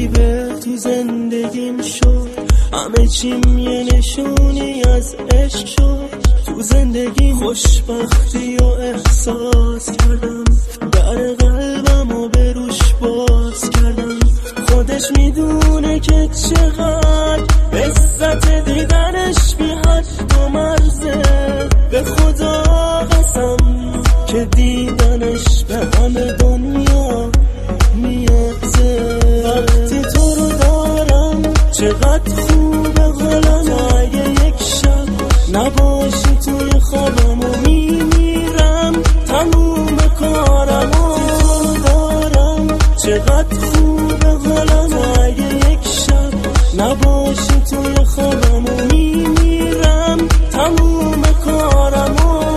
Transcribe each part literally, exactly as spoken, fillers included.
غریبه تو زندگیم شد، همه چیم یه نشونی از عشق شد. تو زندگی خوشبختی و احساس کردم، در قلبم و به روش باز کردم. خودش میدونه که چقدر لذت دیدنش بی حد و مرزه. به خدا قسم که دیدنش به همه دنیا میارزه. وقتی تو رو دارم چقدر خوبه حالم، تا اگه یک شب نباشی توی خوابم و میمیرم تموم کارم. تو رو دارم چقدر خوبه حالم، تا اگه یک شب نباشی توی خوابم و میمیرم تموم کارم.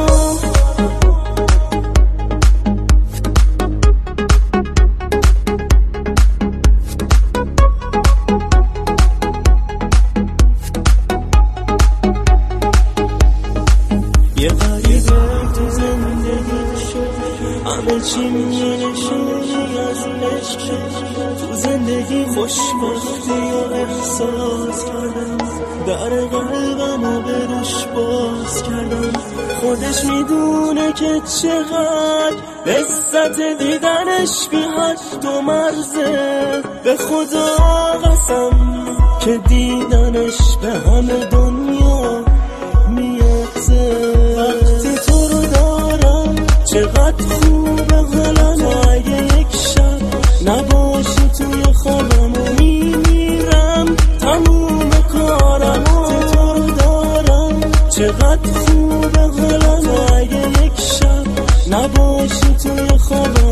یه غریبه تو زندگی شد، همه چیم یه نشونی از عشق شد. تو زندگی خوشبختی و احساس کردم، در قلبم و به روش باز کردم. خودش میدونه که چقدر لذت دیدنش بی حد و مرزه. به خدا قسم که دیدنش به همه دنیا میارزه. وقتی تو رو دارم چقدر خوبه حالم، تا اگه یک شب نباشی توی خوابم و میمیرم تموم کارم. وقتی تو رو دارم چقدر خوبه حالم، تا اگه یک شب نباشی توی خوابم